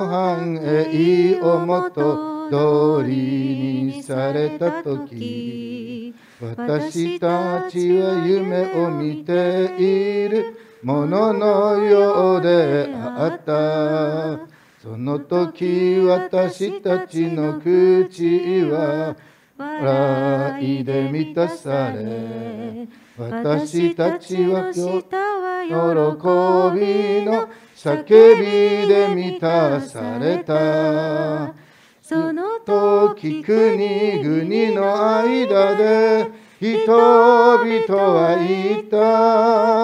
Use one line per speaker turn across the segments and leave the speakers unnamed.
繁栄を元通りにされたとき、私たちは夢を見ているもののようであった。その時私たちの口は笑いで満たされ、私たちは喜びの叫びで満たされた。その時国々の間で人々は言った。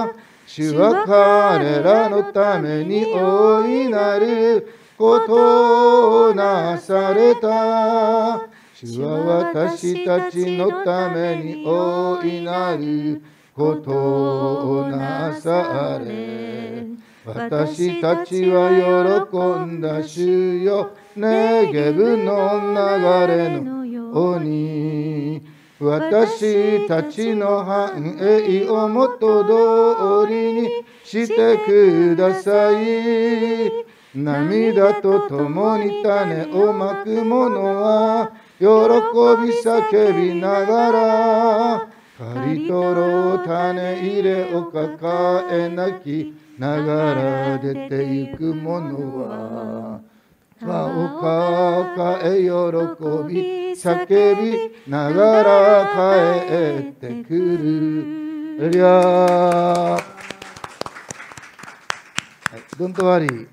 主は彼らのために大いなることをなされた。主は私たちのために大いなることをなされ、私たちは喜んだ主よ、ネゲブの流れのように。私たちの繁栄を元通りにしてください。涙とともに種をまく者は喜び叫びながら、刈り取ろう種入れを抱え泣きながら出てゆく者は輪を抱え喜び叫びながら帰ってくる。りゃー。Don't worry.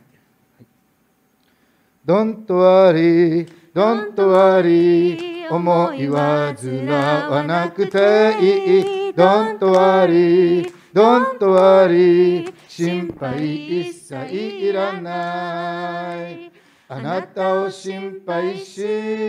Don't worry. Don't worry. 思いはずらわなくていい。Don't worry. Don't worry. 心配一切いらない。あなたを心配し、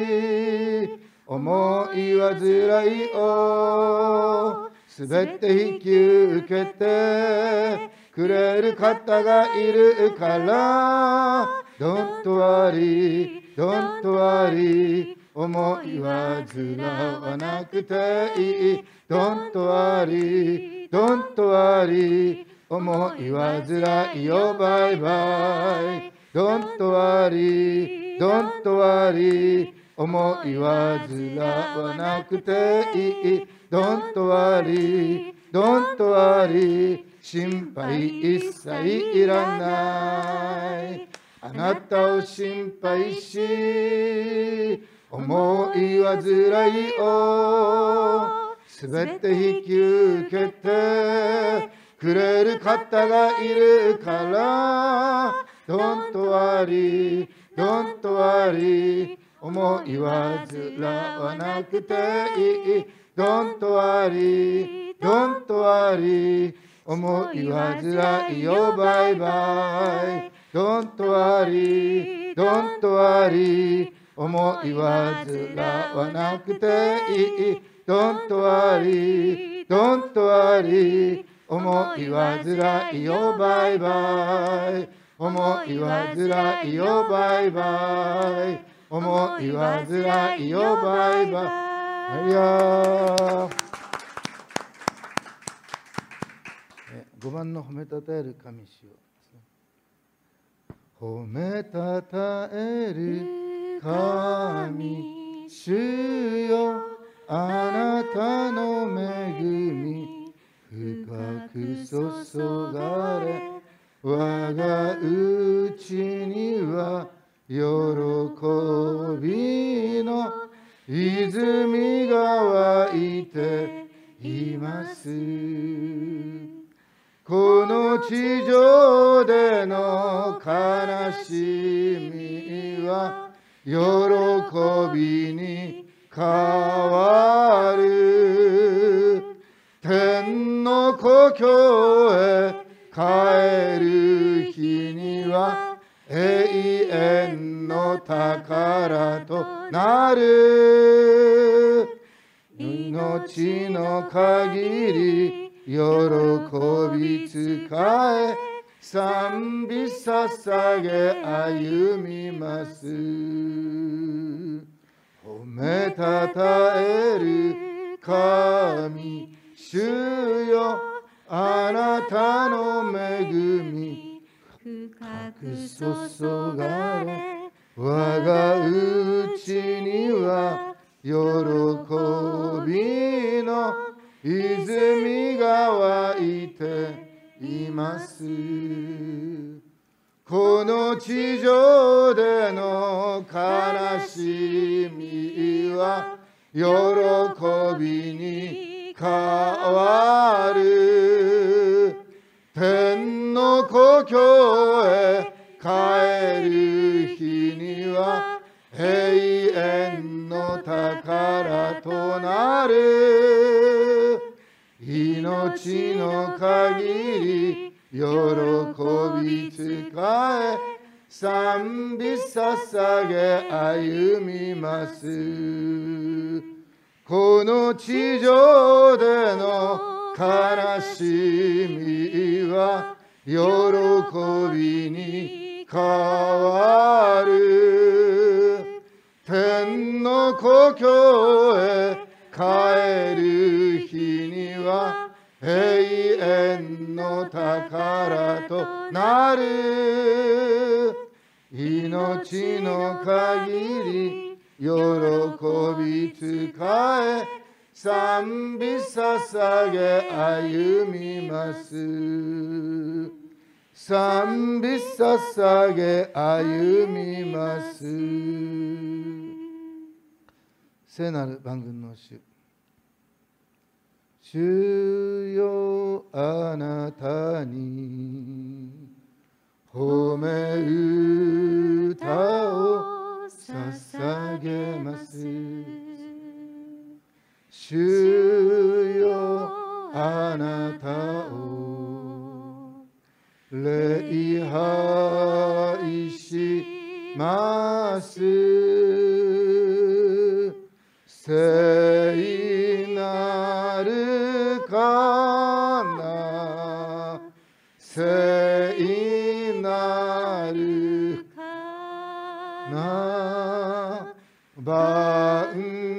思いはずらいをすべて引き受けてくれる方がいるから。Don't worry, don't worry. 思いはずらわなくていい。Don't worry, don't worry. 思いはずらいよ、バイバイ。Don't worry, don't worry. 思いはずらわなくていい。Don't worry, don't worry. 心配一切いらない。あなたを心配し、思いはずらいをすべて引き受けてくれる方がいるから。Don't worry, don't worry. 思いはずらわなくていい。Don't worry, don't worry. 思いはずらいよ、バイバイ。Don't worry, don't worry. 思いはずらわなくていい。Don't worry, don't worry. 思いはずらいよ、バイバイ。思いはずらいよ、バイバイ。思いはずらいよ、バイバイ。ありゃー。5番の褒めたたえる神主よ。褒めたたえる神主よ、あなたの恵み深く注がれ、我がうちには喜びの泉が湧いています。この地上での悲しみは喜びに変わる。天の故郷へ帰る日には永遠の宝となる。命の限り喜び使え、賛美捧げ歩みます。褒めたたえる神主よ、あなたの恵み深く注がれ、 地上での悲しみは喜びに変わる。天の故郷へ帰る日には永遠の宝となる。命の限り喜び使え賛美捧げ歩みます。この地上での悲しみは喜びに変わる。天の故郷へ帰る日には永遠の宝となる。命の限り喜び使え賛美捧げ歩みます。賛美捧げ歩みます。聖なる万軍の主、主よあなたに褒め歌を捧げます。主よあなたを礼拝します。聖なるかな、聖なるかな、万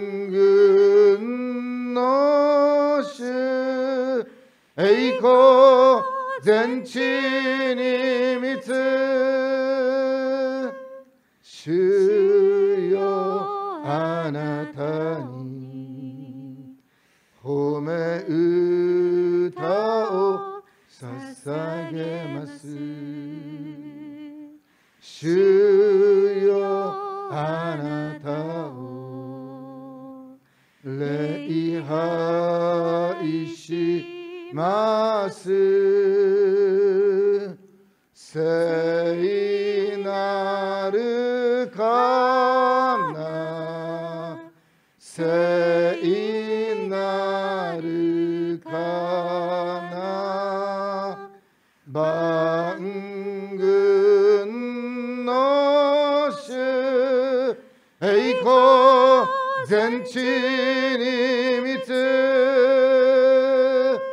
軍の主、栄光全地に満つ。主よあなたに褒め歌を捧げます。主よあなたを礼拝します。聖なるかな、聖なるかな、万軍の主、栄光全地に満つ。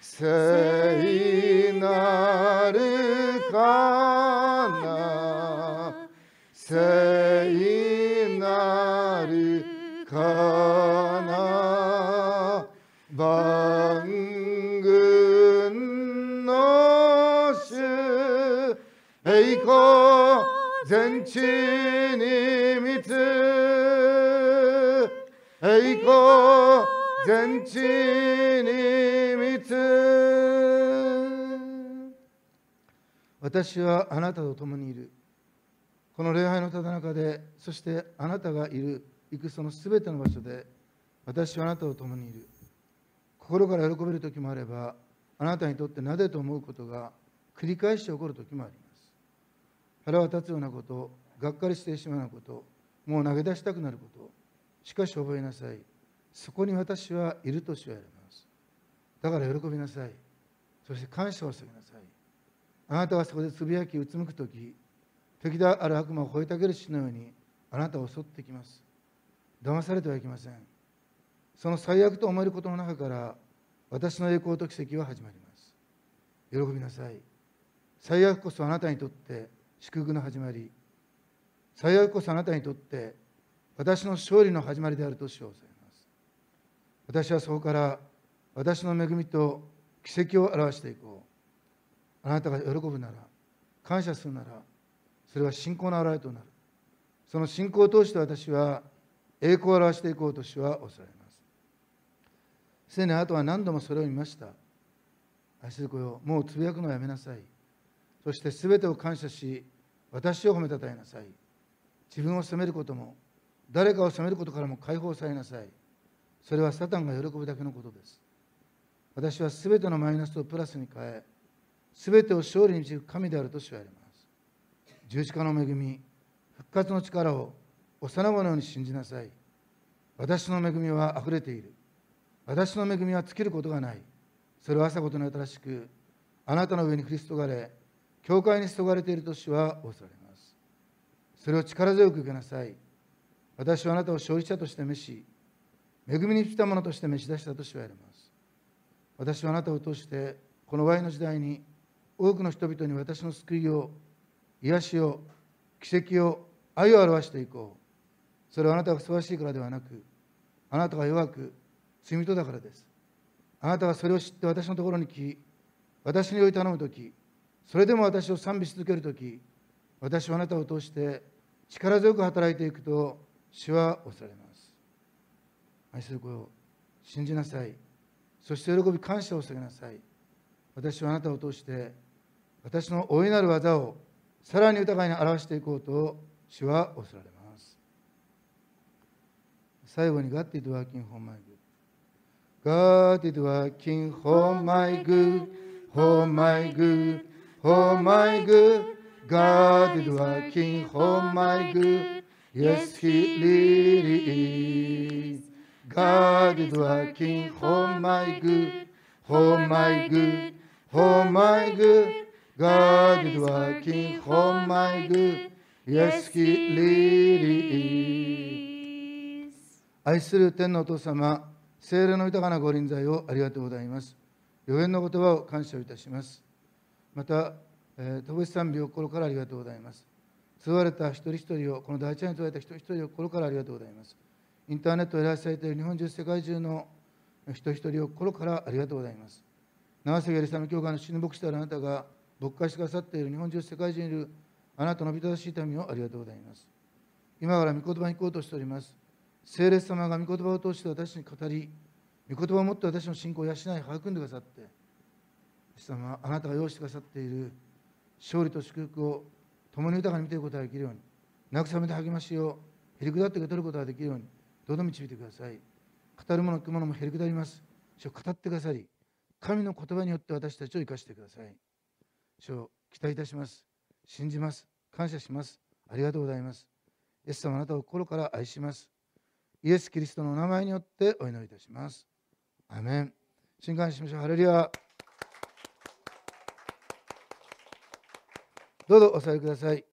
聖なるかな、聖なるかな、万軍の主、栄光全地に満つ。栄光全地に満つ。私はあなたと共にいる。この礼拝のただ中で、そしてあなたが行くそのすべての場所で、私はあなたと共にいる。心から喜べる時もあれば、あなたにとってなぜと思うことが繰り返して起こる時もあります。腹は立つようなこと、がっかりしてしまうようなこと、もう投げ出したくなること、しかし覚えなさい。そこに私はいると主は言われます。だから喜びなさい。そして感謝を捧げなさい。あなたがそこでつぶやきうつむくとき、敵である悪魔を吠えたげる死のようにあなたを襲ってきます。騙されてはいけません。その最悪と思えることの中から私の栄光と奇跡は始まります。喜びなさい。最悪こそあなたにとって祝福の始まり、最悪こそあなたにとって私の勝利の始まりであると主はおっしゃいます。私はそこから私の恵みと奇跡を表していこう。あなたが喜ぶなら、感謝するなら、それは信仰の表れとなる。その信仰を通して私は栄光を表していこうと主はおっしゃいます。すでにあなたは何度もそれを見ました。愛する子よ、もうつぶやくのをやめなさい。そしてすべてを感謝し、 私を褒めたたえなさい。自分を責めることも、誰かを責めることからも解放されなさい。それはサタンが喜ぶだけのことです。私はすべてのマイナスをプラスに変え、すべてを勝利に導く神であると主は言われます。十字架の恵み、復活の力を幼子のように信じなさい。私の恵みはあふれている。私の恵みは尽きることがない。それは朝ごとの新しく、あなたの上に降り注がれ、教会に注がれていると主は仰せられます。それを力強く受けなさい。私はあなたを勝利者として召し、恵みに満ちたものとして召し出したと主は言われます。私はあなたを通して、この終わりの時代に、多くの人々に私の救いを、癒しを、奇跡を、愛を表していこう。それはあなたがふさわしいからではなく、あなたが弱く、罪人だからです。あなたがそれを知って私のところに来、私により頼むとき、それでも私を賛美し続けるとき、私はあなたを通して力強く働いていくと主は仰せられます。愛する子よ、信じなさい。そして喜び感謝を捧げなさい。私はあなたを通して私の大いなる技をさらに豊かに表していこうと主は仰せられます。最後に God is working for my good。God is working for my good, for my good, for my good。God is working for my good. Yes, He really is.God is working for my good, for my good, for my good. God is working for my good. Yes, He really is. 愛する天のお父様、聖霊の豊かなご臨在をありがとうございます。予言の言葉を感謝いたします。また、特別賛美を心からありがとうございます。救われた一人一人を、この大地に救われた一人一人を心からありがとうございます。インターネットを依頼されている日本中、世界中の人一人を心からありがとうございます。長崎エリサム教会の新牧師であるあなたが牧会してくださっている日本中、世界中にいるあなたの美しい民をありがとうございます。今から御言葉に行こうとしております。聖霊様が御言葉を通して私に語り、御言葉をもって私の信仰を養い、育んでくださって、イエス様、あなたが用意してくださっている勝利と祝福を共に豊かに見ていくことができるように、慰めて励ましをへりくだって受け取ることができるように、どうぞ導いてください。語るもの、聞くものもへりくだります。主を語ってくださり、神の言葉によって私たちを生かしてください。主を期待いたします。信じます。感謝します。ありがとうございます。イエス様、あなたを心から愛します。イエス・キリストのお名前によってお祈りいたします。アーメン。信感しましょう。ハレルヤ。どうぞお座りください。